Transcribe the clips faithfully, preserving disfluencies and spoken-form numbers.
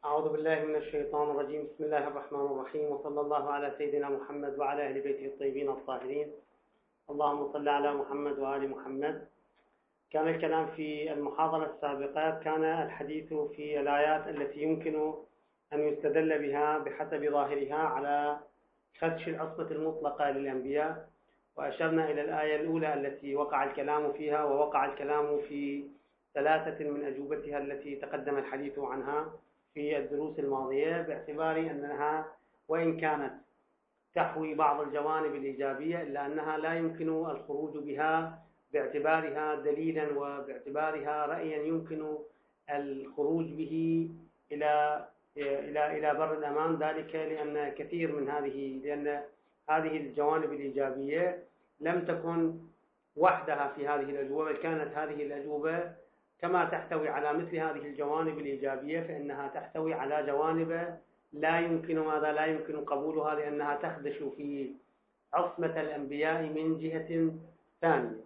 أعوذ بالله من الشيطان الرجيم. بسم الله الرحمن الرحيم، وصلى الله على سيدنا محمد وعلى أهل بيته الطيبين الطاهرين. اللهم صل على محمد وآل محمد. كان الكلام في المحاضرة السابقة، كان الحديث في الآيات التي يمكن أن يستدل بها بحسب ظاهرها على خدش العصمة المطلقة للأنبياء، وأشرنا إلى الآية الأولى التي وقع الكلام فيها، ووقع الكلام في ثلاثة من أجوبتها التي تقدم الحديث عنها في الدروس الماضية، باعتبار أنها وإن كانت تحوي بعض الجوانب الإيجابية إلا أنها لا يمكن الخروج بها باعتبارها دليلا وباعتبارها رأيا يمكن الخروج به إلى إلى إلى بر الأمان، ذلك لأن كثير من هذه لأن هذه الجوانب الإيجابية لم تكن وحدها في هذه الأجوبة، بل كانت هذه الأجوبة كما تحتوي على مثل هذه الجوانب الإيجابية فإنها تحتوي على جوانب لا يمكن ماذا لا يمكن قبولها، لأنها تخدش في عصمة الأنبياء من جهة ثانية.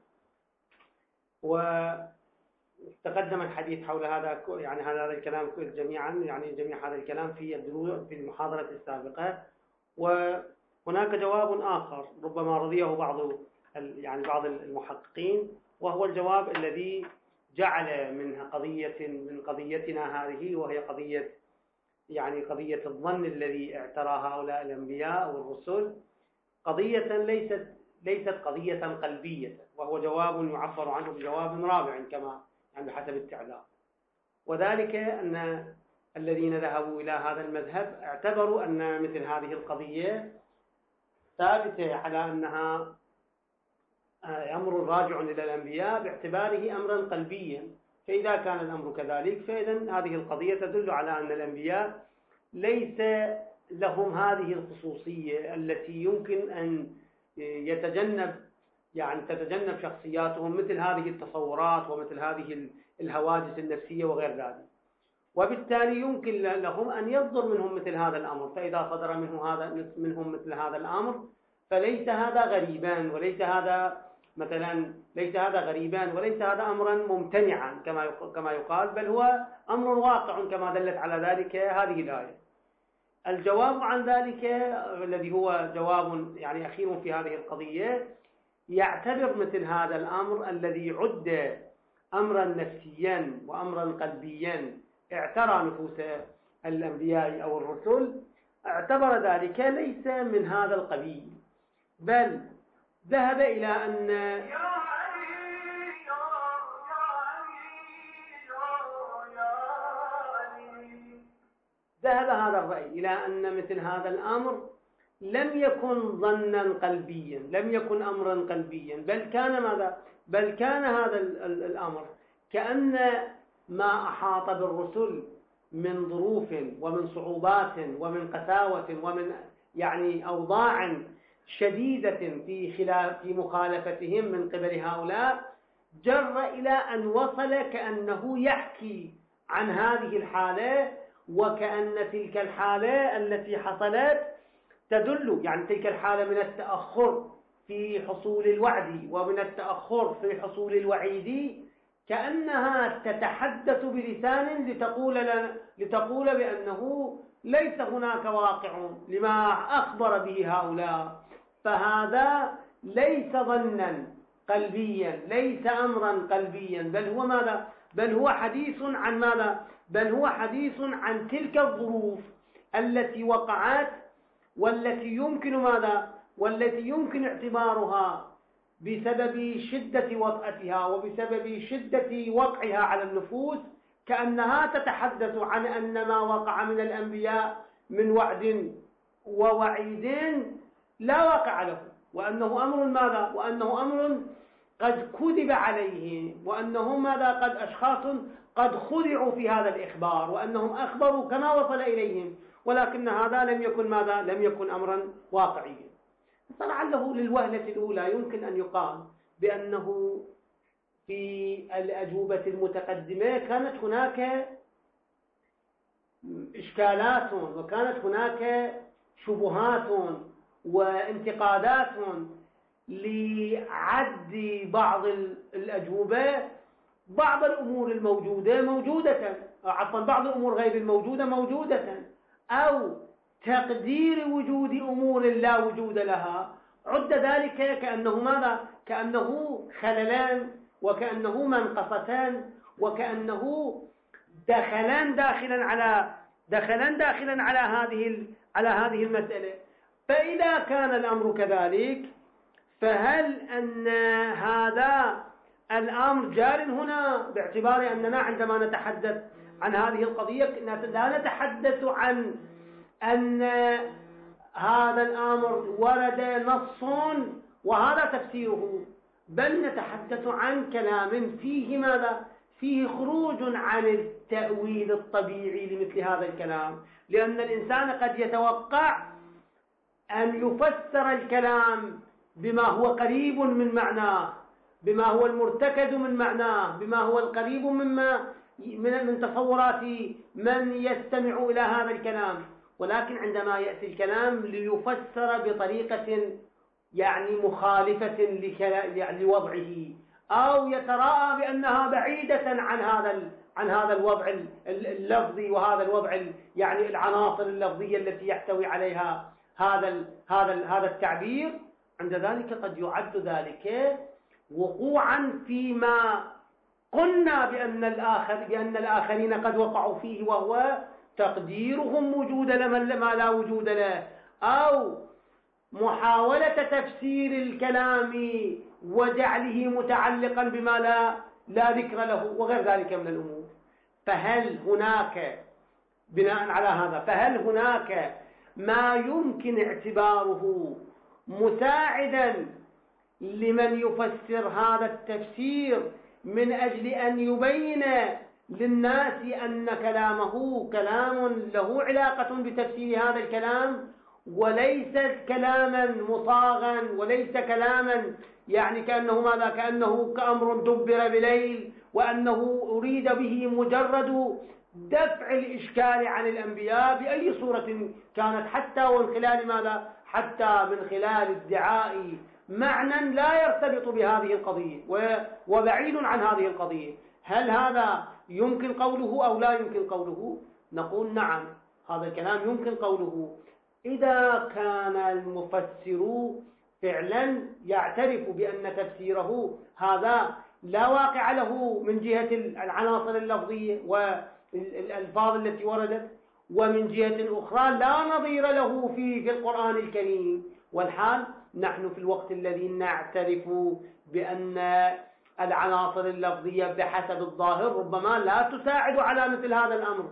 وتقدم الحديث حول هذا يعني هذا الكلام جميعا يعني جميع هذا الكلام في الدروس في المحاضرة السابقة. وهناك جواب آخر ربما رضيه بعض يعني بعض المحققين، وهو الجواب الذي جعل منها قضية من قضيتنا هذه، وهي قضية يعني قضية الظن الذي اعترى هؤلاء الأنبياء والرسل قضية ليست ليست قضية قلبية، وهو جواب يعبر عنه بجواب رابع كما يعني بحسب التعليق. وذلك أن الذين ذهبوا إلى هذا المذهب اعتبروا أن مثل هذه القضية ثابتة على أنها أمر راجع إلى الأنبياء باعتباره أمرا قلبيا، فإذا كان الأمر كذلك فإذن هذه القضية تدل على أن الأنبياء ليس لهم هذه الخصوصية التي يمكن أن يتجنب يعني تتجنب شخصياتهم مثل هذه التصورات ومثل هذه الهواجس النفسية وغير ذلك، وبالتالي يمكن لهم أن يصدر منهم مثل هذا الأمر. فإذا صدر منه هذا منهم مثل هذا الأمر فليس هذا غريبا، وليس هذا مثلا ليس هذا غريبا وليس هذا أمرا ممتنعا كما كما يقال، بل هو أمر واقع كما دلت على ذلك هذه الآية. الجواب عن ذلك الذي هو جواب يعني أخير في هذه القضية يعتبر مثل هذا الأمر الذي عد أمرا نفسيا وأمرا قلبيا اعترى نفوس الأنبياء أو الرسل، اعتبر ذلك ليس من هذا القبيل، بل ذهب إلى أن ذهب هذا الرأي إلى أن مثل هذا الأمر لم يكن ظنا قلبيا، لم يكن أمرا قلبيا، بل كان ماذا؟ بل كان هذا الأمر كأن ما أحاط بالرسل من ظروف ومن صعوبات ومن قساوة ومن يعني أوضاع شديدة في خلاف في مخالفتهم من قبل هؤلاء، جر إلى أن وصل كأنه يحكي عن هذه الحالة، وكأن تلك الحالة التي حصلت تدل يعني تلك الحالة من التأخر في حصول الوعد ومن التأخر في حصول الوعيد كأنها تتحدث بلسان لتقول لنا لتقول بأنه ليس هناك واقع لما أخبر به هؤلاء، فهذا ليس ظنا قلبيا، ليس أمرا قلبيا، بل هو ماذا؟ بل هو حديث عن ماذا؟ بل هو حديث عن تلك الظروف التي وقعت والتي يمكن ماذا؟ والتي يمكن اعتبارها بسبب شدة وطأتها وبسبب شدة وقعها على النفوس كأنها تتحدث عن أن ما وقع من الأنبياء من وعد ووعيد لا واقع له، وأنه أمر ماذا؟ وأنه أمر قد كذب عليه، وأنهم ماذا؟ قد أشخاص قد خدعوا في هذا الإخبار، وأنهم أخبروا كما وصل إليهم، ولكن هذا لم يكن ماذا؟ لم يكن أمرا واقعيا. فلعله للوهلة الأولى يمكن أن يقال بأنه في الأجوبة المتقدمة كانت هناك إشكالات وكانت هناك شبهات وانتقادات لعد بعض الأجوبة بعض الأمور الموجودة موجودة، عفوا بعض الأمور غير الموجودة موجودة، أو تقدير وجود أمور لا وجود لها، عد ذلك كأنه ماذا؟ كأنه خللان، وكأنه منقصتان، وكأنه دخلان داخلا على دخلان داخلا على هذه على هذه المسألة. فإذا كان الأمر كذلك، فهل أن هذا الأمر جار هنا، باعتبار أننا عندما نتحدث عن هذه القضية لا نتحدث عن أن هذا الأمر ورد نص وهذا تفسيره، بل نتحدث عن كلام فيه ماذا؟ فيه خروج عن التأويل الطبيعي لمثل هذا الكلام، لأن الإنسان قد يتوقع أن يفسر الكلام بما هو قريب من معناه، بما هو المرتكز من معناه، بما هو القريب مما من من تصورات من يستمع إلى هذا الكلام. ولكن عندما يأتي الكلام ليفسر بطريقة يعني مخالفة لوضعه، أو يتراءى بأنها بعيدة عن هذا عن هذا الوضع اللفظي وهذا الوضع يعني العناصر اللفظية التي يحتوي عليها هذا هذا هذا التعبير، عند ذلك قد يعد ذلك وقوعا فيما قلنا بأن الآخر بأن الآخرين قد وقعوا فيه، وهو تقديرهم وجود لمن ما لا وجود له، أو محاولة تفسير الكلام وجعله متعلقا بما لا لا ذكر له وغير ذلك من الأمور. فهل هناك بناء على هذا فهل هناك ما يمكن اعتباره مساعدا لمن يفسر هذا التفسير من أجل أن يبين للناس أن كلامه كلام له علاقة بتفسير هذا الكلام، وليس كلاما مصاغا، وليس كلاما يعني كأنه ماذا؟ كأنه كأمر دبر بليل، وأنه أريد به مجرد دفع الإشكال عن الأنبياء بأي صورة كانت، حتى ومن خلال ماذا؟ حتى من خلال ادعاء معنى لا يرتبط بهذه القضية وبعيد عن هذه القضية. هل هذا يمكن قوله أو لا يمكن قوله؟ نقول نعم، هذا الكلام يمكن قوله إذا كان المفسر فعلا يعترف بأن تفسيره هذا لا واقع له من جهة العناصر اللفظية والألفاظ التي وردت، ومن جهة أخرى لا نظير له في في القرآن الكريم، والحال نحن في الوقت الذي نعترف بأن العناصر اللفظية بحسب الظاهر ربما لا تساعد على مثل هذا الأمر،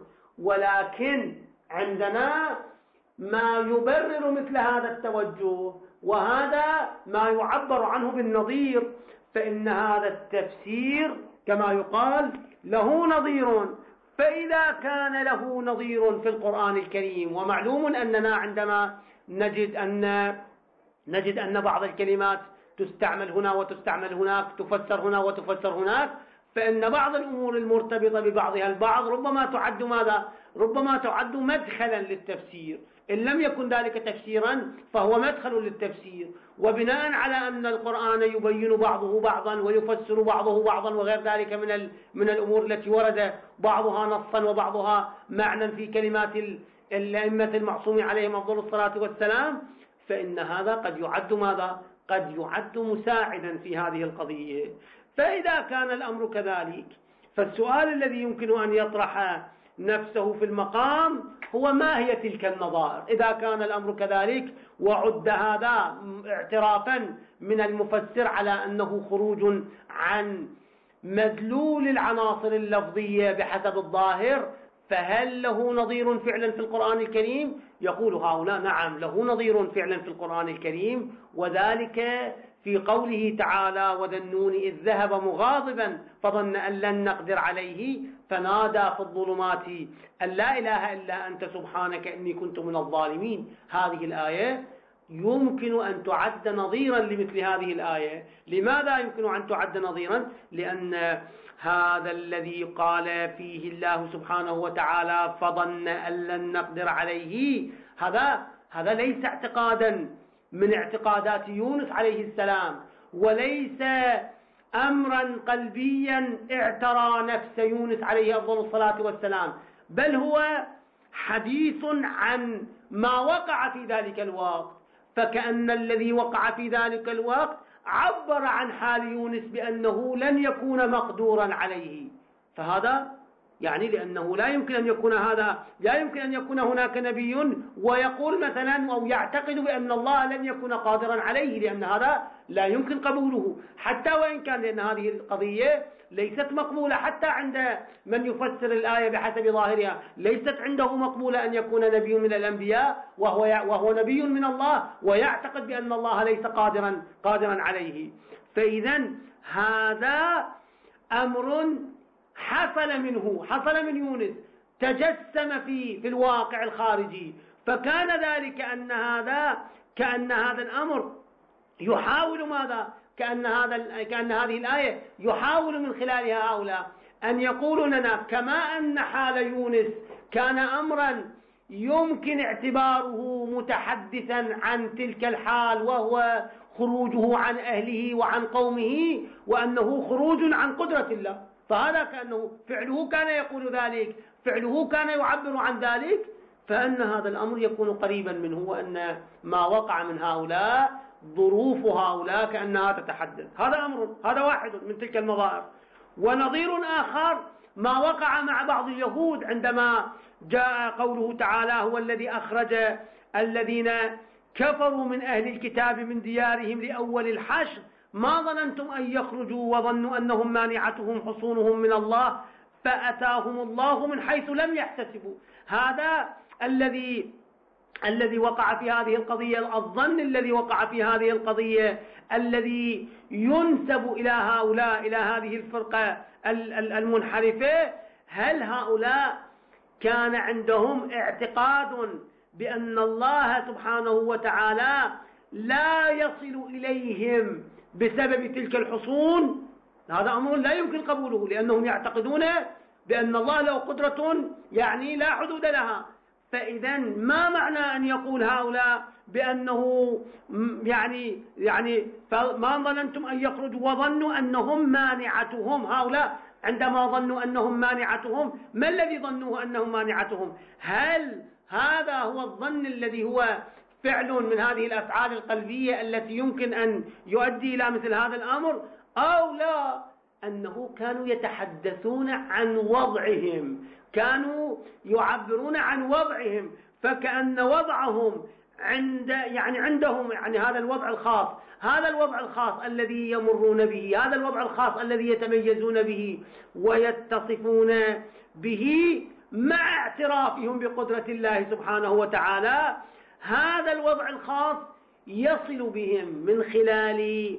ولكن عندنا ما يبرر مثل هذا التوجه، وهذا ما يعبر عنه بالنظير. فإن هذا التفسير كما يقال له نظير، فإذا كان له نظير في القرآن الكريم، ومعلوم أننا عندما نجد أن نجد أن بعض الكلمات تستعمل هنا وتستعمل هناك، تفسر هنا وتفسر هناك، فإن بعض الأمور المرتبطة ببعضها البعض ربما تعد ماذا؟ ربما تعد مدخلا للتفسير، إن لم يكن ذلك تفسيرا فهو مدخل للتفسير. وبناء على أن القرآن يبين بعضه بعضا ويفسر بعضه بعضا وغير ذلك من من الأمور التي ورد بعضها نصا وبعضها معنى في كلمات الأئمة المعصومين عليهم أفضل الصلاة والسلام، فإن هذا قد يعد ماذا؟ قد يعد مساعدا في هذه القضية. فإذا كان الأمر كذلك، فالسؤال الذي يمكن أن يطرح نفسه في المقام هو ما هي تلك النظائر؟ إذا كان الأمر كذلك وعد هذا اعترافا من المفسر على أنه خروج عن مدلول العناصر اللفظية بحسب الظاهر، فهل له نظير فعلا في القرآن الكريم؟ يقول هؤلاء نعم، له نظير فعلا في القرآن الكريم، وذلك في قوله تعالى: وذا النون إذ ذهب مغاضبا فظن أن لن نقدر عليه فنادى في الظلمات أن لا إله إلا أنت سبحانك إني كنت من الظالمين. هذه الآية يمكن أن تعد نظيرا لمثل هذه الآية. لماذا يمكن أن تعد نظيرا؟ لأن هذا الذي قال فيه الله سبحانه وتعالى فظن أن لن نقدر عليه، هذا هذا ليس اعتقادا من اعتقادات يونس عليه السلام، وليس أمرا قلبيا اعترى نفس يونس عليه أفضل الصلاة والسلام، بل هو حديث عن ما وقع في ذلك الوقت، فكأن الذي وقع في ذلك الوقت عبر عن حال يونس بأنه لن يكون مقدورا عليه. فهذا يعني لأنه لا يمكن أن يكون هذا لا يمكن أن يكون هناك نبي ويقول مثلا أو يعتقد بأن الله لن يكون قادرا عليه، لأن هذا لا يمكن قبوله، حتى وإن كان، لأن هذه القضية ليست مقبولة حتى عند من يفسر الآية بحسب ظاهرها، ليست عنده مقبولة أن يكون نبي من الأنبياء وهو وهو نبي من الله ويعتقد بأن الله ليس قادرا قادرا عليه. فإذا هذا أمر حصل منه حصل من يونس، تجسم في في الواقع الخارجي، فكان ذلك أن هذا كأن هذا الأمر يحاول ماذا؟ كأن هذا كأن هذه الآية يحاول من خلالها هؤلاء أن يقولوا لنا كما أن حال يونس كان أمرا يمكن اعتباره متحدثا عن تلك الحال وهو خروجه عن أهله وعن قومه، وأنه خروج عن قدرة الله، فهذا كأنه فعله كان يقول ذلك، فعله كان يعبر عن ذلك، فأن هذا الأمر يكون قريبا منه، وأن ما وقع من هؤلاء ظروف هؤلاء كأنها تتحدث. هذا أمر، هذا واحد من تلك المظاهر. ونظير آخر ما وقع مع بعض اليهود عندما جاء قوله تعالى: هو الذي أخرج الذين كفروا من أهل الكتاب من ديارهم لأول الحشر ما ظننتم أن يخرجوا وظنوا أنهم مانعتهم حصونهم من الله فأتاهم الله من حيث لم يحتسبوا. هذا الذي الذي وقع في هذه القضية، الظن الذي وقع في هذه القضية الذي ينسب إلى هؤلاء، إلى هذه الفرقة المنحرفة. هل هؤلاء كان عندهم اعتقاد بأن الله سبحانه وتعالى لا يصل إليهم بسبب تلك الحصون؟ هذا أمر لا يمكن قبوله، لأنهم يعتقدون بأن الله له قدرة يعني لا حدود لها. فإذا ما معنى أن يقول هؤلاء بأنه يعني يعني ما ظننتم أن يخرجوا وظنوا أنهم مانعتهم؟ هؤلاء عندما ظنوا أنهم مانعتهم، ما الذي ظنوه أنهم مانعتهم؟ هل هذا هو الظن الذي هو فعل من هذه الأفعال القلبية التي يمكن أن يؤدي إلى مثل هذا الأمر، أو لا أنه كانوا يتحدثون عن وضعهم، كانوا يعبرون عن وضعهم، فكأن وضعهم عند يعني عندهم يعني هذا الوضع الخاص، هذا الوضع الخاص الذي يمرون به، هذا الوضع الخاص الذي يتميزون به ويتصفون به مع اعترافهم بقدرة الله سبحانه وتعالى، هذا الوضع الخاص يصل بهم من خلال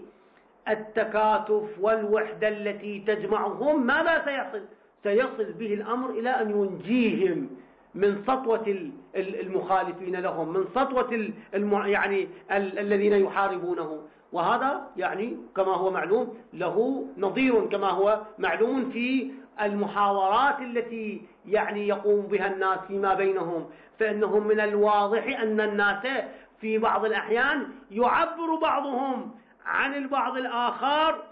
التكاتف والوحدة التي تجمعهم. ماذا سيصل؟ سيصل به الأمر إلى أن ينجيهم من سطوة المخالفين لهم، من سطوة الم... يعني ال... الذين يحاربونه. وهذا يعني كما هو معلوم له نظير كما هو معلوم في المحاورات التي يعني يقوم بها الناس فيما بينهم، فإنهم من الواضح أن الناس في بعض الأحيان يعبر بعضهم عن البعض الآخر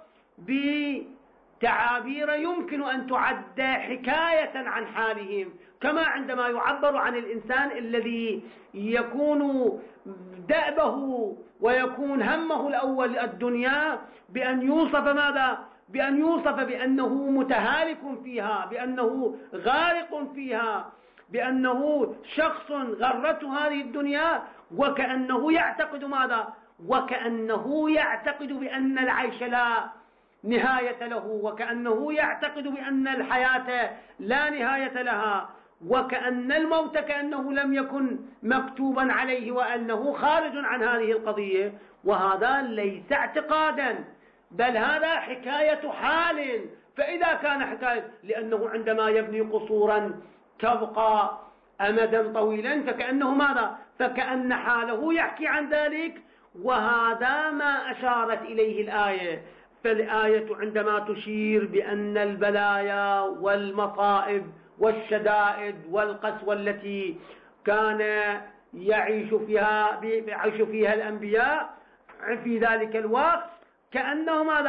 بتعابير يمكن أن تعد حكاية عن حالهم، كما عندما يعبر عن الإنسان الذي يكون دأبه ويكون همه الأول الدنيا بأن يوصف ماذا؟ بأن يوصف بأنه متهالك فيها، بأنه غارق فيها، بأنه شخص غرته هذه الدنيا، وكأنه يعتقد ماذا؟ وكأنه يعتقد بأن العيش لا نهاية له، وكأنه يعتقد بأن الحياة لا نهاية لها، وكأن الموت كأنه لم يكن مكتوبا عليه، وأنه خارج عن هذه القضية. وهذا ليس اعتقادا، بل هذا حكاية حال. فإذا كان حكاية، لأنه عندما يبني قصورا تبقى أمدا طويلا، فكأنه ماذا؟ فكأن حاله يحكي عن ذلك. وهذا ما أشارت إليه الآية. فالآية عندما تشير بأن البلايا والمصائب والشدائد والقسوة التي كان يعيش فيها يعيش فيها الأنبياء في ذلك الوقت، كأنه ماذا؟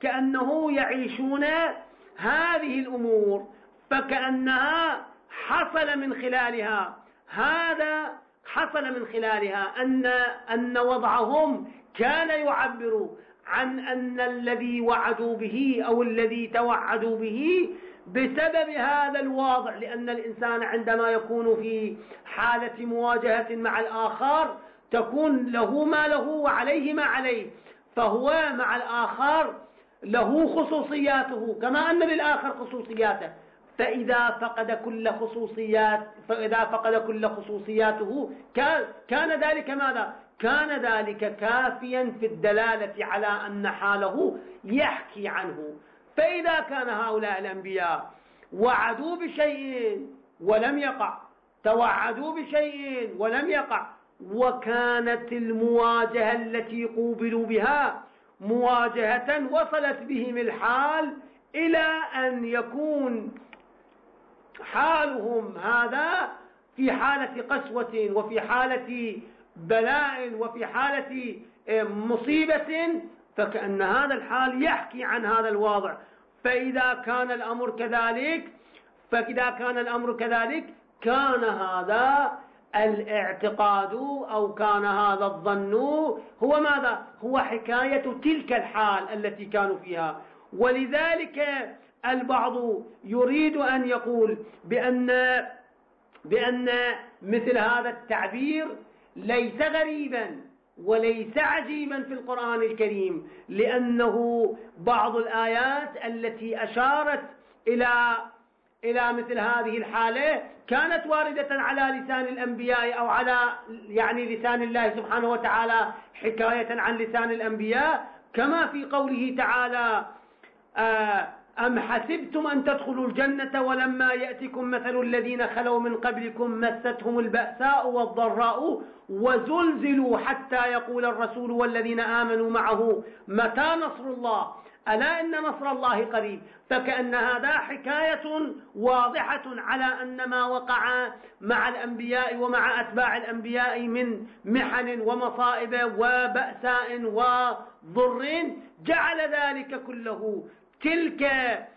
كأنه يعيشون هذه الأمور، فكأنها حصل من خلالها هذا حصل من خلالها أن أن وضعهم كان يعبر عن أن الذي وعدوا به أو الذي توعدوا به بسبب هذا الواضع، لأن الإنسان عندما يكون في حالة مواجهة مع الآخر تكون له ما له وعليه ما عليه، فهو مع الآخر له خصوصياته كما أن للآخر خصوصياته، فإذا فقد كل خصوصيات فإذا فقد كل خصوصياته كان كان ذلك ماذا؟ كان ذلك كافيا في الدلالة على أن حاله يحكي عنه. فإذا كان هؤلاء الأنبياء وعدوا بشيء ولم يقع، توعدوا بشيء ولم يقع، وكانت المواجهة التي قوبلوا بها مواجهة وصلت بهم الحال إلى أن يكون حالهم هذا في حالة قسوة وفي حالة بلاء وفي حالة مصيبة، فكأن هذا الحال يحكي عن هذا الواضع. فإذا كان الأمر كذلك فإذا كان الأمر كذلك كان هذا الاعتقاد أو كان هذا الظن هو ماذا؟ هو حكاية تلك الحال التي كانوا فيها. ولذلك البعض يريد أن يقول بأن بأن مثل هذا التعبير ليس غريبا وليس عجيبا في القرآن الكريم، لأنه بعض الآيات التي أشارت إلى إلى مثل هذه الحالة كانت واردة على لسان الأنبياء أو على يعني لسان الله سبحانه وتعالى حكاية عن لسان الأنبياء، كما في قوله تعالى: أم حسبتم أن تدخلوا الجنة ولما يأتكم مثل الذين خلوا من قبلكم مستهم البأساء والضراء وزلزلوا حتى يقول الرسول والذين آمنوا معه متى نصر الله ألا إن نصر الله قريب. فكأن هذا حكاية واضحة على أن ما وقع مع الأنبياء ومع أتباع الأنبياء من محن ومصائب وبأساء وضر جعل ذلك كله تلك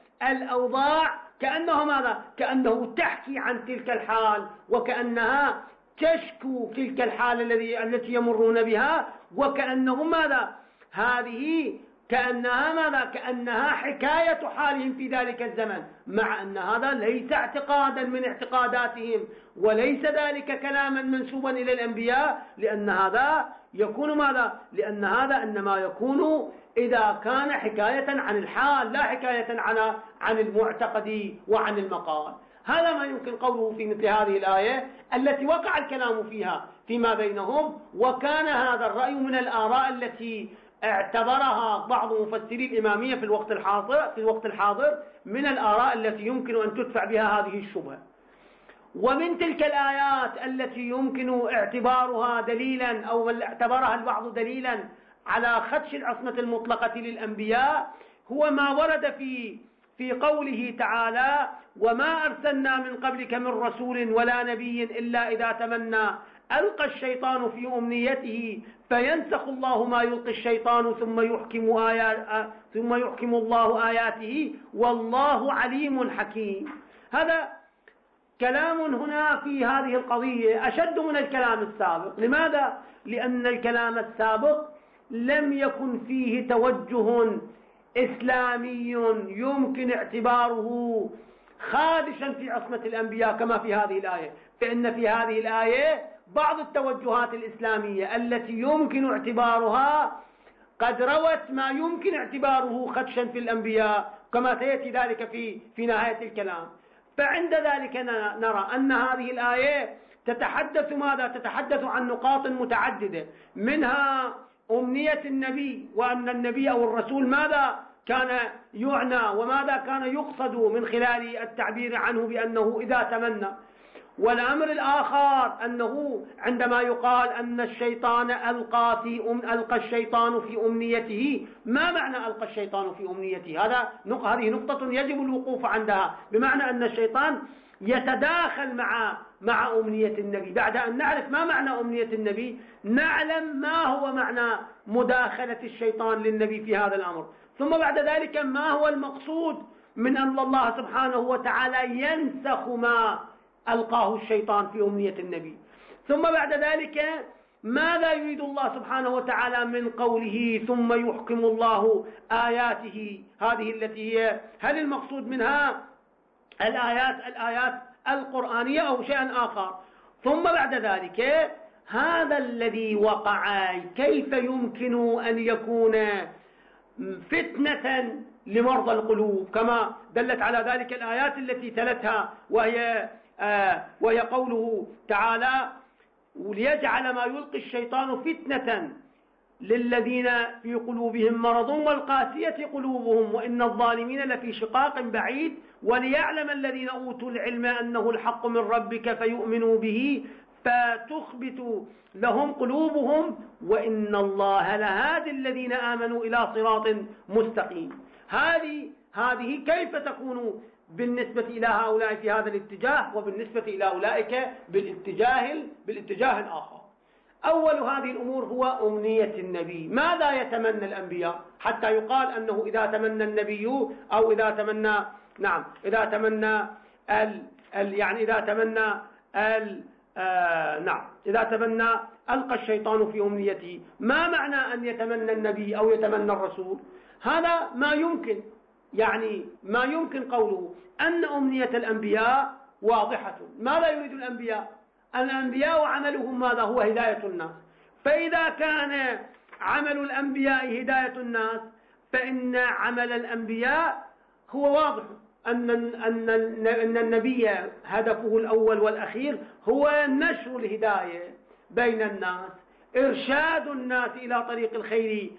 الأوضاع كأنه ماذا؟ كأنه تحكي عن تلك الحال، وكأنها تشكو تلك الحال الذي التي يمرون بها، وكأنه ماذا؟ هذه كأنها ماذا؟ كأنها حكاية حالهم في ذلك الزمن، مع أن هذا ليس اعتقادا من اعتقاداتهم وليس ذلك كلاما منسوبا إلى الأنبياء، لأن هذا يكون ماذا؟ لأن هذا إنما يكون إذا كان حكاية عن الحال لا حكاية عن عن المعتقد وعن المقال. هذا ما يمكن قوله في مثل هذه الآية التي وقع الكلام فيها فيما بينهم، وكان هذا الرأي من الآراء التي اعتبرها بعض مفسري الإمامية في الوقت الحاضر في الوقت الحاضر من الآراء التي يمكن أن تدفع بها هذه الشبهة. ومن تلك الآيات التي يمكن اعتبارها دليلا أو اعتبرها البعض دليلا على خدش العصمة المطلقة للأنبياء هو ما ورد في في قوله تعالى: وما أرسلنا من قبلك من رسول ولا نبي إلا إذا تمنى ألقى الشيطان في أمنيته فينسخ الله ما يلقي الشيطان ثم يحكم آيات ثم يحكم الله آياته والله عليم حكيم. هذا كلام هنا في هذه القضية أشد من الكلام السابق. لماذا؟ لأن الكلام السابق لم يكن فيه توجه إسلامي يمكن اعتباره خادشا في عصمة الأنبياء كما في هذه الآية، فإن في هذه الآية بعض التوجهات الإسلامية التي يمكن اعتبارها قد روت ما يمكن اعتباره خدشا في الأنبياء كما سيأتي ذلك في في نهاية الكلام. فعند ذلك نرى أن هذه الآية تتحدث ماذا؟ تتحدث عن نقاط متعددة، منها أمنية النبي، وأن النبي أو الرسول ماذا كان يعنى وماذا كان يقصد من خلال التعبير عنه بأنه إذا تمنى. والأمر الآخر أنه عندما يقال أن الشيطان ألقى في أم ألقى الشيطان في أمنيته، ما معنى ألقى الشيطان في أمنيته؟ هذا هذه نقطة يجب الوقوف عندها، بمعنى أن الشيطان يتداخل مع مع أمنية النبي. بعد أن نعرف ما معنى أمنية النبي نعلم ما هو معنى مداخلة الشيطان للنبي في هذا الأمر. ثم بعد ذلك ما هو المقصود من أن الله سبحانه وتعالى ينسخ ما ألقاه الشيطان في أمنية النبي؟ ثم بعد ذلك ماذا يريد الله سبحانه وتعالى من قوله ثم يحكم الله آياته هذه التي هي هل المقصود منها الآيات الآيات القرآنية أو شيئا آخر؟ ثم بعد ذلك هذا الذي وقع كيف يمكن أن يكون فتنة لمرضى القلوب كما دلت على ذلك الآيات التي تلتها، وهي آه وهي قوله تعالى وليجعل ما يلقي الشيطان فتنة للذين في قلوبهم مرض والقاسية قلوبهم وإن الظالمين لفي شقاق بعيد وليعلم الذين أوتوا العلم أنه الحق من ربك فيؤمنوا به فتخبت لهم قلوبهم وإن الله لهادي الذين آمنوا إلى صراط مستقيم. هذه هذه كيف تكون بالنسبة إلى هؤلاء في هذا الاتجاه وبالنسبة إلى أولئك بالاتجاه بالاتجاه الآخر؟ أول هذه الأمور هو أمنية النبي. ماذا يتمنى الأنبياء حتى يقال أنه إذا تمنى النبي أو إذا تمنى نعم إذا تمنى ال ال يعني إذا تمنى ال آه نعم إذا تمنى ألقى الشيطان في أمنيته، ما معنى أن يتمنى النبي أو يتمنى الرسول؟ هذا ما يمكن يعني ما يمكن قوله أن أمنية الأنبياء واضحة. ماذا يريد الأنبياء؟ الأنبياء عملهم ماذا؟ هو هداية الناس. فإذا كان عمل الأنبياء هداية الناس فإن عمل الأنبياء هو واضح أن أن أن النبي هدفه الأول والأخير هو نشر الهداية بين الناس، إرشاد الناس إلى طريق الخير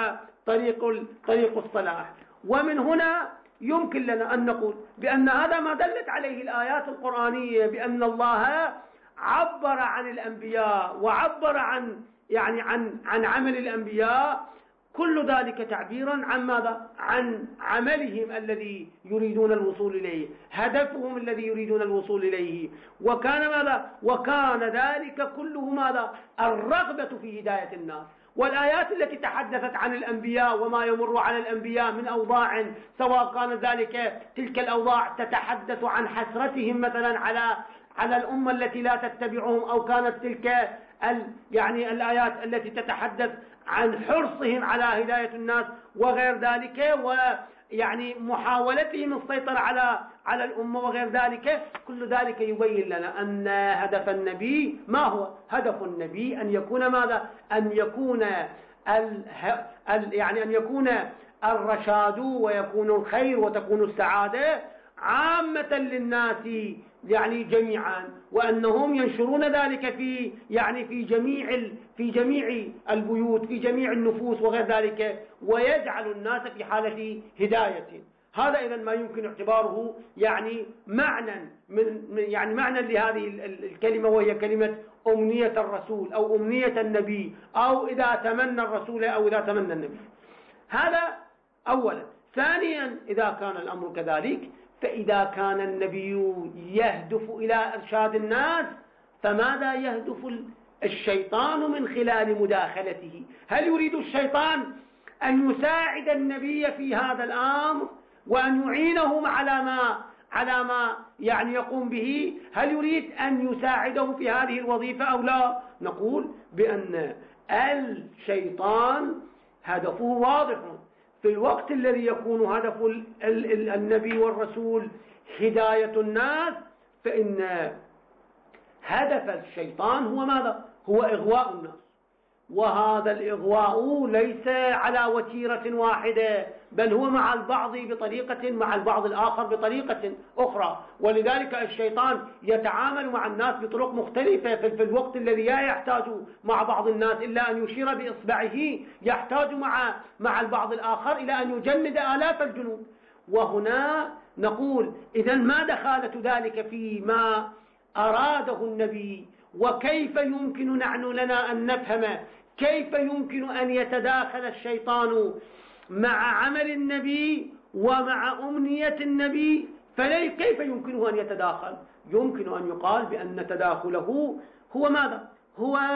وطريق طريق الصلاح. ومن هنا يمكن لنا أن نقول بأن هذا ما دلت عليه الآيات القرآنية بأن الله عبر عن الأنبياء وعبر عن يعني عن عن عمل الأنبياء، كل ذلك تعبيرا عن ماذا؟ عن عملهم الذي يريدون الوصول إليه، هدفهم الذي يريدون الوصول إليه. وكان ماذا؟ وكان ذلك كله ماذا؟ الرغبة في هداية الناس. والآيات التي تحدثت عن الأنبياء وما يمر على الأنبياء من أوضاع، سواء كان ذلك تلك الأوضاع تتحدث عن حسرتهم مثلا على على الأمة التي لا تتبعهم، أو كانت تلك ال يعني الآيات التي تتحدث عن حرصهم على هداية الناس وغير ذلك، ويعني محاولتهم السيطرة على على الأمة وغير ذلك، كل ذلك يبين لنا أن هدف النبي ما هو؟ هدف النبي أن يكون ماذا؟ أن يكون ال ال يعني أن يكون الرشاد ويكون الخير وتكون السعادة عامة للناس يعني جميعا، وأنهم ينشرون ذلك في يعني في جميع في جميع البيوت في جميع النفوس وغير ذلك، ويجعل الناس في حالة هداية. هذا إذن ما يمكن اعتباره يعني معنى من يعني معنى لهذه الكلمة، وهي كلمة أمنية الرسول أو أمنية النبي، أو إذا تمنى الرسول أو إذا تمنى النبي. هذا أولا. ثانيا، إذا كان الأمر كذلك فإذا كان النبي يهدف إلى إرشاد الناس، فماذا يهدف الشيطان من خلال مداخلته؟ هل يريد الشيطان أن يساعد النبي في هذا الأمر وأن يعينه على ما على ما يعني يقوم به؟ هل يريد أن يساعده في هذه الوظيفة أو لا؟ نقول بأن الشيطان هدفه واضح. في الوقت الذي يكون هدف النبي والرسول هداية الناس، فإن هدف الشيطان هو ماذا؟ هو إغواء الناس. وهذا الإغواء ليس على وتيرة واحدة، بل هو مع البعض بطريقة مع البعض الآخر بطريقة أخرى. ولذلك الشيطان يتعامل مع الناس بطرق مختلفة. في الوقت الذي لا يحتاج مع بعض الناس إلا أن يشير بإصبعه، يحتاج مع مع البعض الآخر إلى أن يجند آلاف الجنود. وهنا نقول إذن ما دخالة ذلك فيما أراده النبي؟ وكيف يمكن نحن لنا أن نفهم كيف يمكن أن يتداخل الشيطان مع عمل النبي ومع أمنية النبي؟ فكيف يمكنه أن يتداخل؟ يمكن أن يقال بأن تداخله هو ماذا؟ هو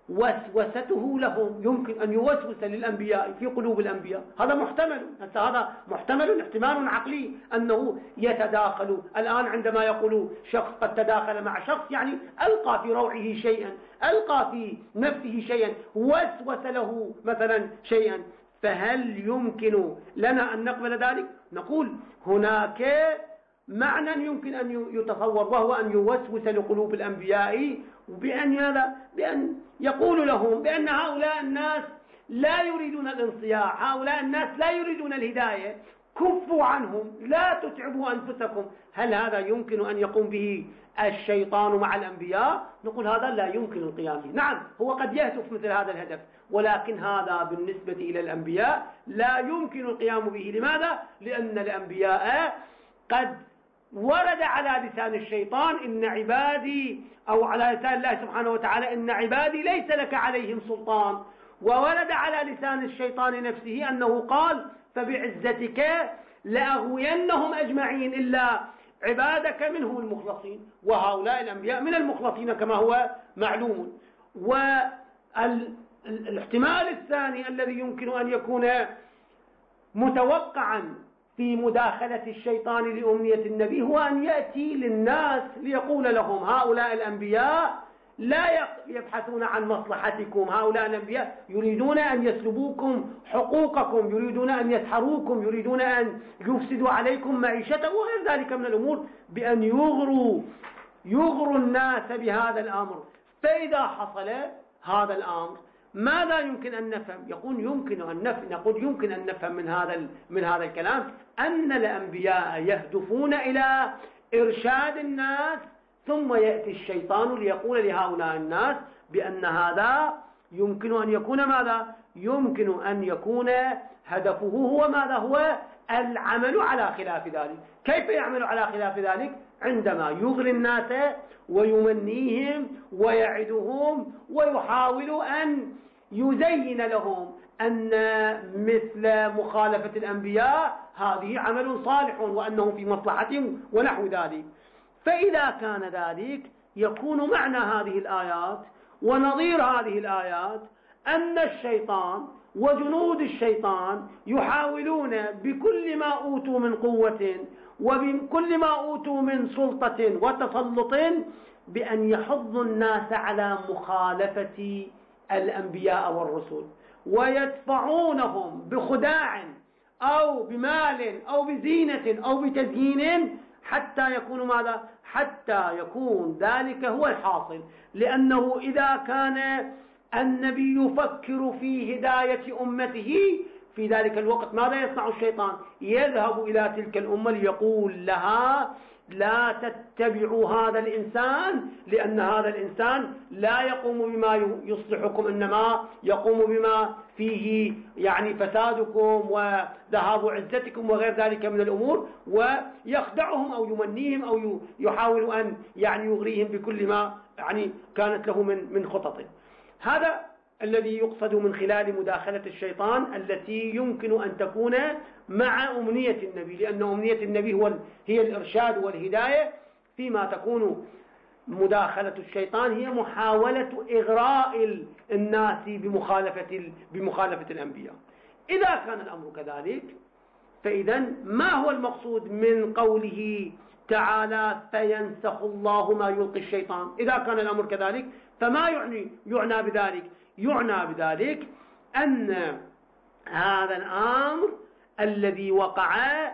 وسوسته لهم، يمكن أن يوسوس للأنبياء في قلوب الأنبياء، هذا محتمل. هذا محتمل احتمال عقلي أنه يتداخل. الآن عندما يقول شخص قد تداخل مع شخص، يعني ألقى في روعه شيئا، ألقى في نفسه شيئا، وسوس له مثلا شيئا، فهل يمكن لنا أن نقبل ذلك؟ نقول هناك معنى يمكن أن يتصور، وهو أن يوسوس لقلوب الأنبياء بأن هذا بأن يقول لهم بأن هؤلاء الناس لا يريدون الانصياع، هؤلاء الناس لا يريدون الهداية، كفوا عنهم، لا تتعبوا أنفسكم. هل هذا يمكن أن يقوم به الشيطان مع الأنبياء؟ نقول هذا لا يمكن القيام به. نعم، هو قد يهدف مثل هذا الهدف، ولكن هذا بالنسبة إلى الأنبياء لا يمكن القيام به. لماذا؟ لأن الأنبياء قد ورد على لسان الشيطان إن عبادي، أو على لسان الله سبحانه وتعالى إن عبادي ليس لك عليهم سلطان، وورد على لسان الشيطان نفسه أنه قال فبعزتك لأغوينهم أجمعين إلا عبادك منهم المخلصين، وهؤلاء الأنبياء من المخلصين كما هو معلوم. والاحتمال الثاني الذي يمكن أن يكون متوقعا في مداخلة الشيطان لأمنية النبي هو أن يأتي للناس ليقول لهم هؤلاء الأنبياء لا يبحثون عن مصلحتكم، هؤلاء الأنبياء يريدون أن يسلبوكم حقوقكم، يريدون أن يسحروكم، يريدون أن يفسدوا عليكم معيشتكم وغير ذلك من الأمور، بأن يغروا يغروا الناس بهذا الأمر. فإذا حصل هذا الأمر ماذا يمكن أن نفهم؟ يقول يمكن أن نفهم نقول يمكن أن نفهم من هذا من هذا الكلام أن الأنبياء يهدفون إلى إرشاد الناس، ثم يأتي الشيطان ليقول لهؤلاء الناس بأن هذا يمكن أن يكون ماذا؟ يمكن أن يكون هدفه هو ماذا؟ هو العمل على خلاف ذلك. كيف يعمل على خلاف ذلك؟ عندما يغري الناس ويمنيهم ويعدهم ويحاول أن يزين لهم أن مثل مخالفة الأنبياء هذه عمل صالح وأنه في مصلحتهم ونحو ذلك. فإذا كان ذلك يكون معنى هذه الآيات ونظير هذه الآيات أن الشيطان وجنود الشيطان يحاولون بكل ما أوتوا من قوة وبكل ما أوتوا من سلطة وتسلط بأن يحضوا الناس على مخالفة الأنبياء والرسل، ويدفعونهم بخداع أو بمال أو بزينة أو بتزيين حتى يكون ماذا؟ حتى يكون ذلك هو الحاصل. لأنه إذا كان النبي يفكر في هداية أمته في ذلك الوقت ماذا يصنع الشيطان؟ يذهب إلى تلك الأمة ليقول لها لا تتبعوا هذا الإنسان، لأن هذا الإنسان لا يقوم بما يصلحكم، إنما يقوم بما فيه يعني فسادكم وذهاب عزتكم وغير ذلك من الأمور، ويخدعهم أو يمنيهم أو يحاول أن يعني يغريهم بكل ما يعني كانت له من من خطط. هذا الذي يقصد من خلال مداخلة الشيطان التي يمكن أن تكون مع أمنية النبي، لأن أمنية النبي هو هي الإرشاد والهداية، فيما تكون مداخلة الشيطان هي محاولة إغراء الناس بمخالفة بمخالفة الأنبياء. إذا كان الأمر كذلك فإذا ما هو المقصود من قوله تعالى فينسخ الله ما يلقي الشيطان؟ إذا كان الأمر كذلك فما يعني يعنى بذلك؟ يعنى بذلك أن هذا الأمر الذي وقع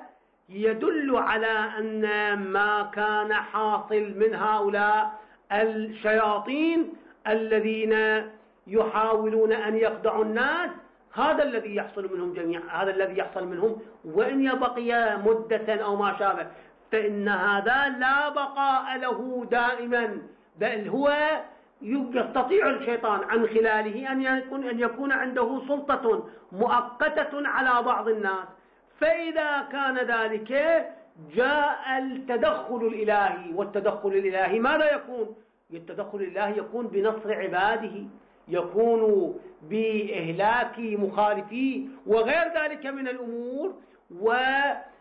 يدل على أن ما كان حاصل من هؤلاء الشياطين الذين يحاولون أن يخدعوا الناس هذا الذي يحصل منهم جميعا، هذا الذي يحصل منهم وإن يبقي مدة أو ما شابه، فإن هذا لا بقاء له دائما، بل هو يستطيع الشيطان عن خلاله أن يكون, أن يكون عنده سلطة مؤقتة على بعض الناس. فإذا كان ذلك جاء التدخل الإلهي، والتدخل الإلهي ماذا يكون؟ التدخل الإلهي يكون بنصر عباده، يكون بإهلاك مخالفيه وغير ذلك من الأمور،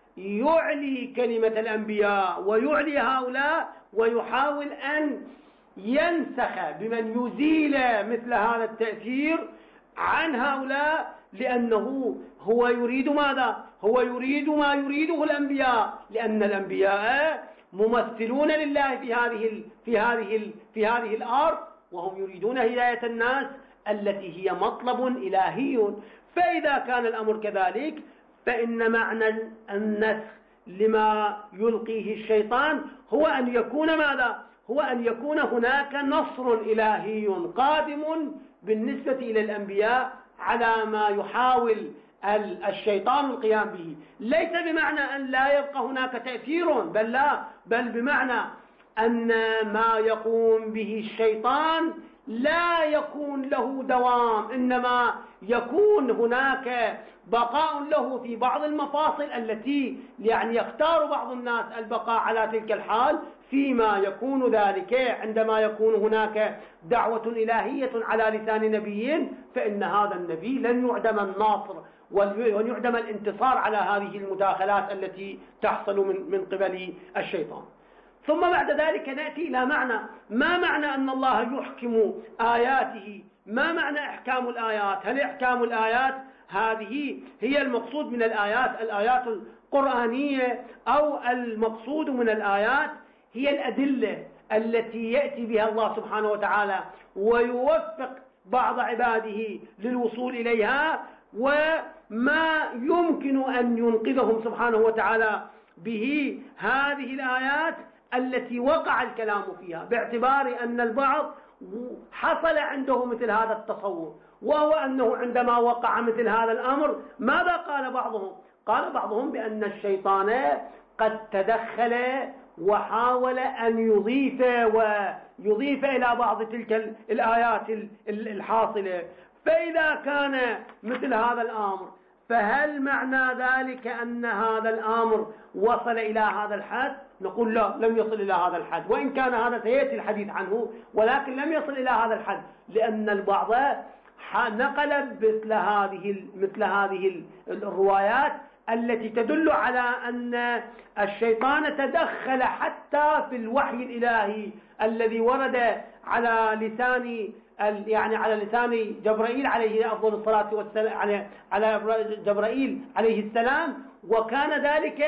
ويعلي كلمة الأنبياء ويعلي هؤلاء، ويحاول أن ينسخ بمن يزيل مثل هذا التأثير عن هؤلاء، لأنه هو يريد ماذا؟ هو يريد ما يريده الأنبياء، لأن الأنبياء ممثلون لله في هذه في هذه في هذه الأرض، وهم يريدون هداية الناس التي هي مطلب إلهي. فإذا كان الأمر كذلك فإن معنى النسخ لما يلقيه الشيطان هو أن يكون ماذا؟ هو أن يكون هناك نصر إلهي قادم بالنسبة إلى الأنبياء على ما يحاول الشيطان القيام به، ليس بمعنى أن لا يبقى هناك تأثير، بل لا، بل بمعنى أن ما يقوم به الشيطان لا يكون له دوام، إنما يكون هناك بقاء له في بعض المفاصل التي يعني يختار بعض الناس البقاء على تلك الحال، فيما يكون ذلك عندما يكون هناك دعوة إلهية على لسان نبي، فإن هذا النبي لن يعدم الناصر ولن يعدم الانتصار على هذه المداخلات التي تحصل من من قبل الشيطان. ثم بعد ذلك نأتي إلى معنى، ما معنى أن الله يحكم آياته؟ ما معنى إحكام الآيات؟ هل إحكام الآيات هذه هي المقصود من الآيات الآيات القرآنية، أو المقصود من الآيات هي الأدلة التي يأتي بها الله سبحانه وتعالى ويوفق بعض عباده للوصول إليها، وما يمكن أن ينقذهم سبحانه وتعالى به هذه الآيات التي وقع الكلام فيها، باعتبار أن البعض حصل عنده مثل هذا التصور، وهو أنه عندما وقع مثل هذا الأمر ماذا قال بعضهم؟ قال بعضهم بأن الشيطان قد تدخل وحاول أن يضيف ويضيف إلى بعض تلك الآيات الحاصلة. فإذا كان مثل هذا الأمر، فهل معنى ذلك أن هذا الأمر وصل إلى هذا الحد؟ نقول لا، لم يصل إلى هذا الحد، وإن كان هذا سيأتي الحديث عنه، ولكن لم يصل إلى هذا الحد، لأن البعض نقل مثل هذه مثل هذه الروايات التي تدل على أن الشيطان تدخل حتى في الوحي الإلهي الذي ورد على لسان يعني على لسان جبرائيل عليه أفضل الصلاة والسلام، على على جبرائيل عليه السلام، وكان ذلك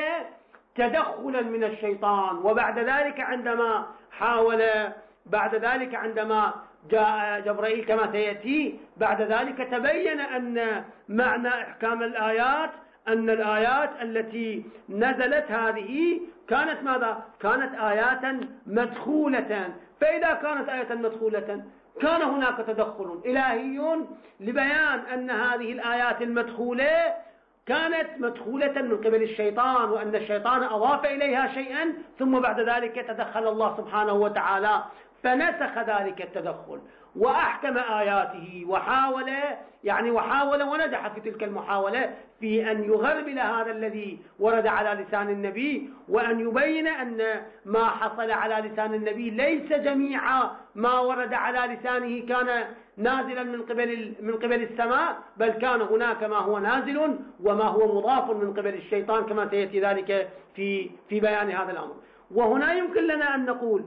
تدخلا من الشيطان. وبعد ذلك عندما حاول بعد ذلك عندما جاء جبرائيل كما سيأتي بعد ذلك، تبين أن معنى إحكام الآيات أن الآيات التي نزلت هذه كانت ماذا؟ كانت آيات مدخولة. فإذا كانت آية مدخولة كان هناك تدخل إلهي لبيان أن هذه الآيات المدخولة كانت مدخولة من قبل الشيطان، وأن الشيطان أضاف إليها شيئا، ثم بعد ذلك تدخل الله سبحانه وتعالى فنسخ ذلك التدخل وأحكم آياته، وحاول يعني وحاول ونجح في تلك المحاولة في أن يغربل هذا الذي ورد على لسان النبي، وأن يبين أن ما حصل على لسان النبي ليس جميع ما ورد على لسانه كان نازلا من قبل من قبل السماء، بل كان هناك ما هو نازل وما هو مضاف من قبل الشيطان، كما سيأتي ذلك في في بيان هذا الأمر. وهنا يمكن لنا أن نقول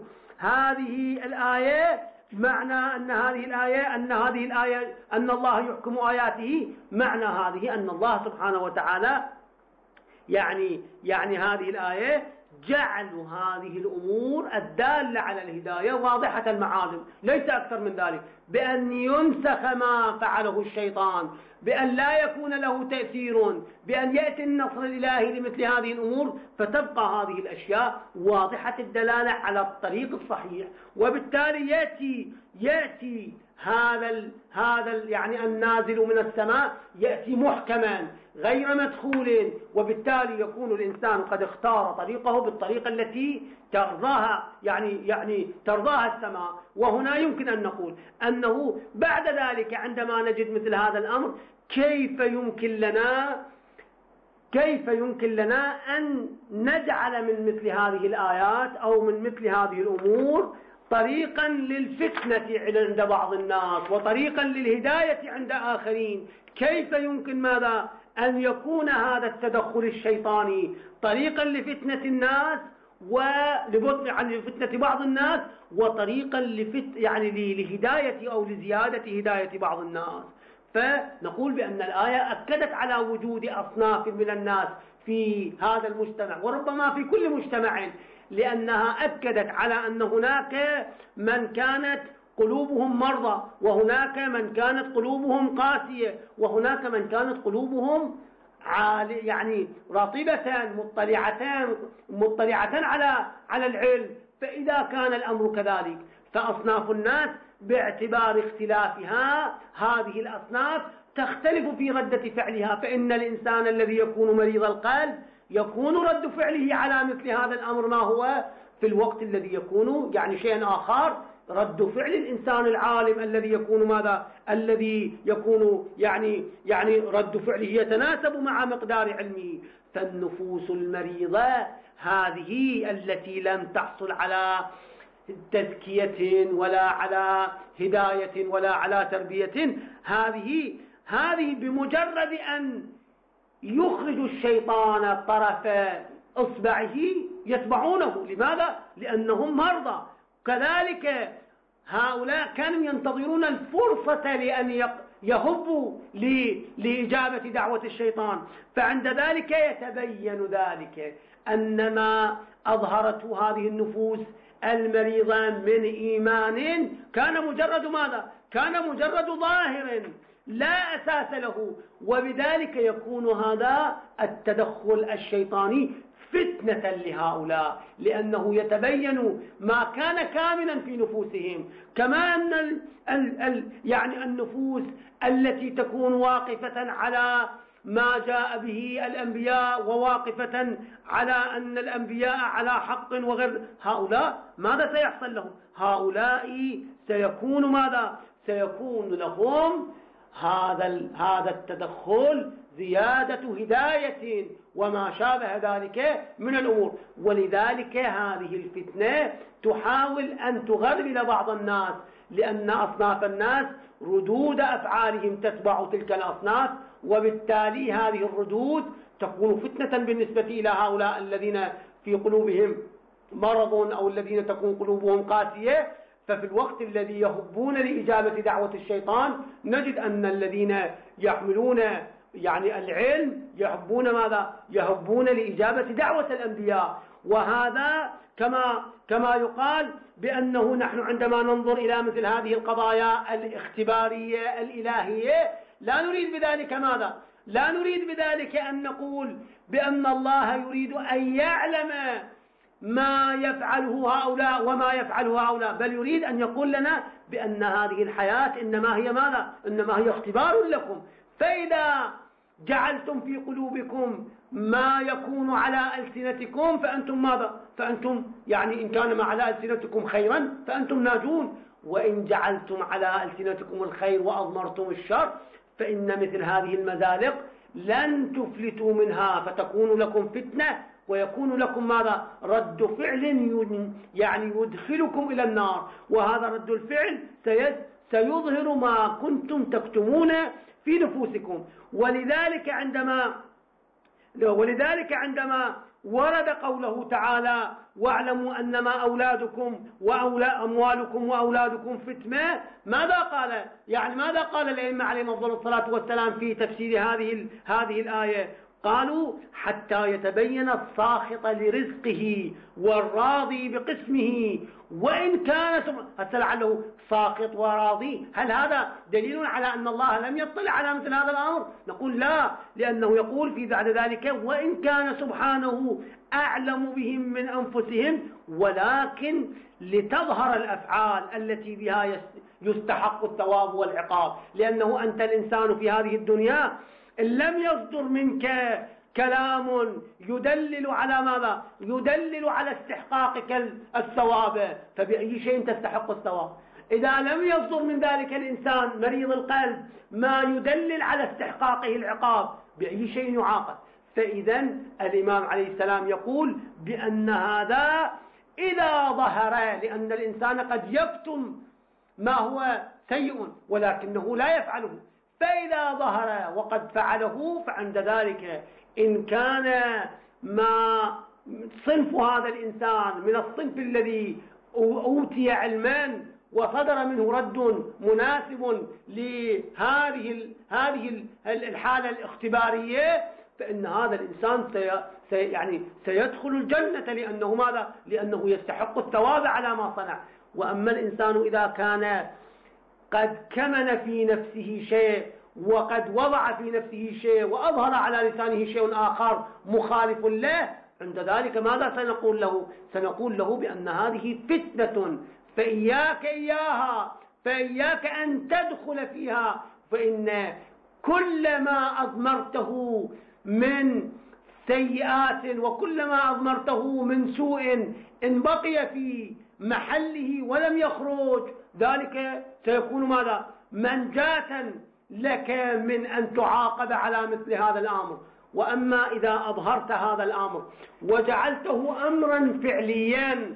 هذه الآية معنى أن هذه الآية أن هذه الآية أن الله يحكم آياته، معنى هذه أن الله سبحانه وتعالى يعني يعني هذه الآية جعل هذه الأمور الدالة على الهداية واضحة المعالم، ليس أكثر من ذلك، بأن ينسخ ما فعله الشيطان، بأن لا يكون له تأثير، بأن يأتي النصر الإلهي لمثل هذه الأمور، فتبقى هذه الأشياء واضحة الدلالة على الطريق الصحيح. وبالتالي يأتي يأتي هذا ال هذا ال يعني النازل من السماء يأتي محكما غير مدخول، وبالتالي يكون الإنسان قد اختار طريقه بالطريقة التي ترضاها يعني يعني ترضاها السماء. وهنا يمكن أن نقول أنه بعد ذلك عندما نجد مثل هذا الأمر، كيف يمكن لنا كيف يمكن لنا أن نجعل من مثل هذه الآيات أو من مثل هذه الأمور طريقا للفتنة عند بعض الناس وطريقا للهداية عند آخرين؟ كيف يمكن ماذا أن يكون هذا التدخل الشيطاني طريقا لفتنة الناس ولبطء عن فتنة بعض الناس، وطريقا لفت يعني لهداية أو لزيادة هداية بعض الناس. فنقول بأن الآية أكدت على وجود أصناف من الناس في هذا المجتمع، وربما في كل مجتمع، لأنها أكدت على أن هناك من كانت قلوبهم مرضى، وهناك من كانت قلوبهم قاسية، وهناك من كانت قلوبهم يعني رطبة مطلعة مطلعة على على العلم. فإذا كان الأمر كذلك فأصناف الناس باعتبار اختلافها هذه الأصناف تختلف في ردة فعلها. فإن الإنسان الذي يكون مريض القلب يكون رد فعله على مثل هذا الأمر ما هو، في الوقت الذي يكون يعني شيء آخر رد فعل الإنسان العالم الذي يكون ماذا؟ الذي يكون يعني يعني رد فعله يتناسب مع مقدار علمه. فالنفوس المريضة هذه التي لم تحصل على تزكية ولا على هداية ولا على تربية، هذه هذه بمجرد أن يخرج الشيطان طرف إصبعه يتبعونه. لماذا؟ لأنهم مرضى. كذلك هؤلاء كانوا ينتظرون الفرصة لأن يهبوا لإجابة دعوة الشيطان، فعند ذلك يتبين ذلك أن ما أظهرته هذه النفوس المريضة من إيمان كان مجرد ماذا؟ كان مجرد ظاهر لا أساس له. وبذلك يكون هذا التدخل الشيطاني فتنة لهؤلاء، لأنه يتبين ما كان كاملا في نفوسهم. كما أن ال ال ال يعني النفوس التي تكون واقفة على ما جاء به الأنبياء، وواقفة على أن الأنبياء على حق وغير، هؤلاء ماذا سيحصل لهم؟ هؤلاء سيكون ماذا؟ سيكون لهم هذا هذا التدخل زيادة هداية وما شابه ذلك من الأمور. ولذلك هذه الفتنة تحاول أن تغربل بعض الناس، لأن أصناف الناس ردود أفعالهم تتبع تلك الأصناف، وبالتالي هذه الردود تكون فتنة بالنسبة إلى هؤلاء الذين في قلوبهم مرض أو الذين تكون قلوبهم قاسية. ففي الوقت الذي يهبون لإجابة دعوة الشيطان نجد أن الذين يحملون يعني العلم يهبون ماذا؟ يهبون لإجابة دعوة الأنبياء. وهذا كما كما يقال بأنه نحن عندما ننظر إلى مثل هذه القضايا الاختبارية الإلهية لا نريد بذلك ماذا؟ لا نريد بذلك أن نقول بأن الله يريد أن يعلم ما يفعله هؤلاء وما يفعله هؤلاء، بل يريد أن يقول لنا بأن هذه الحياة إنما هي ماذا؟ إنما هي اختبار لكم. فإذا جعلتم في قلوبكم ما يكون على ألسنتكم فأنتم ماذا؟ فأنتم يعني إن كان ما على ألسنتكم خيرا فأنتم ناجون، وإن جعلتم على ألسنتكم الخير وأضمرتم الشر فإن مثل هذه المزالق لن تفلتوا منها، فتكون لكم فتنة ويكون لكم ماذا؟ رد فعل يعني يدخلكم إلى النار. وهذا رد الفعل سيظهر ما كنتم تكتمون في نفوسكم. ولذلك عندما ولذلك عندما ورد قوله تعالى واعلموا أنما أولادكم وأموالكم وأولادكم فتنة، ماذا قال؟ يعني ماذا قال الأئمة عليهم أفضل الصلاة والسلام في تفسير هذه هذه الآية؟ قالوا حتى يتبين الساخط لرزقه والراضي بقسمه وإن كان هسه لعله ساخط وراضي، هل هذا دليل على أن الله لم يطلع على مثل هذا الأمر؟ نقول لا، لأنه يقول في بعد ذلك وإن كان سبحانه أعلم بهم من أنفسهم، ولكن لتظهر الأفعال التي بها يستحق الثواب والعقاب. لأنه أنت الإنسان في هذه الدنيا إن لم يصدر منك كلام يدلل على ماذا؟ يدلل على استحقاقك الثواب، فبأي شيء تستحق الثواب؟ إذا لم يصدر من ذلك الإنسان مريض القلب ما يدلل على استحقاقه العقاب، بأي شيء يعاقب؟ فإذا الإمام عليه السلام يقول بأن هذا إذا ظهر، لأن الإنسان قد يكتم ما هو سيء ولكنه لا يفعله، فإذا ظهر وقد فعله فعند ذلك إن كان ما صنف هذا الإنسان من الصنف الذي أوتي علما وصدر منه رد مناسب لهذه هذه الحالة الاختبارية، فإن هذا الإنسان سي يعني سيدخل الجنة، لأنه ماذا؟ لأنه يستحق الثواب على ما صنع. وأما الإنسان إذا كان قد كمن في نفسه شيء وقد وضع في نفسه شيء وأظهر على لسانه شيء آخر مخالف له، عند ذلك ماذا سنقول له؟ سنقول له بأن هذه فتنة، فإياك إياها، فإياك أن تدخل فيها، فإن كل ما أضمرته من سيئات وكل ما أضمرته من سوء إن بقي في محله ولم يخرج، ذلك سيكون ماذا؟ منجاة لك من أن تعاقب على مثل هذا الأمر. وأما إذا أظهرت هذا الأمر وجعلته أمرا فعليا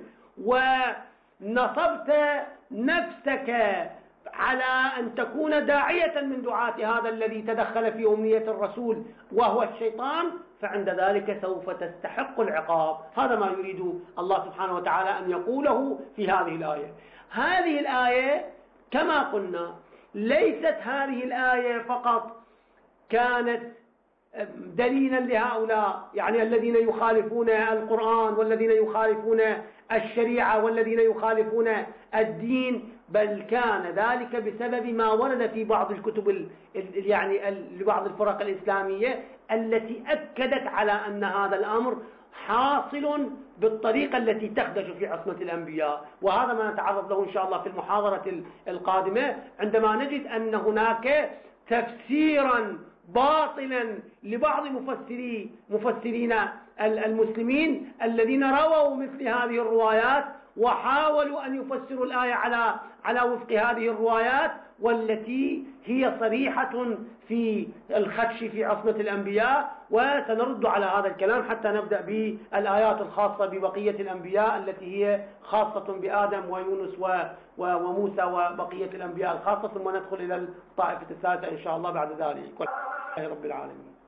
ونصبت نفسك على أن تكون داعية من دعاة هذا الذي تدخل في أمنية الرسول وهو الشيطان، فعند ذلك سوف تستحق العقاب. هذا ما يريد الله سبحانه وتعالى أن يقوله في هذه الآية. هذه الآية كما قلنا ليست هذه الآية فقط كانت دليلا لهؤلاء، يعني الذين يخالفون القرآن والذين يخالفون الشريعة والذين يخالفون الدين، بل كان ذلك بسبب ما ورد في بعض الكتب يعني لبعض الفرق الإسلامية التي أكدت على أن هذا الأمر حاصل بالطريقة التي تخدش في عصمة الأنبياء. وهذا ما نتعرض له إن شاء الله في المحاضرة القادمة، عندما نجد أن هناك تفسيرا باطلا لبعض مفسري مفسرين المسلمين الذين رووا مثل هذه الروايات وحاولوا أن يفسروا الآية على على وفق هذه الروايات، والتي هي صريحة في الخدش في عصمة الأنبياء. وسنرد على هذا الكلام حتى نبدأ بالآيات الخاصة ببقية الأنبياء التي هي خاصة بآدم ويونس وموسى وبقية الأنبياء الخاصة، ثم ندخل إلى الطائفة الثالثة إن شاء الله بعد ذلك. والحمد لله رب العالمين.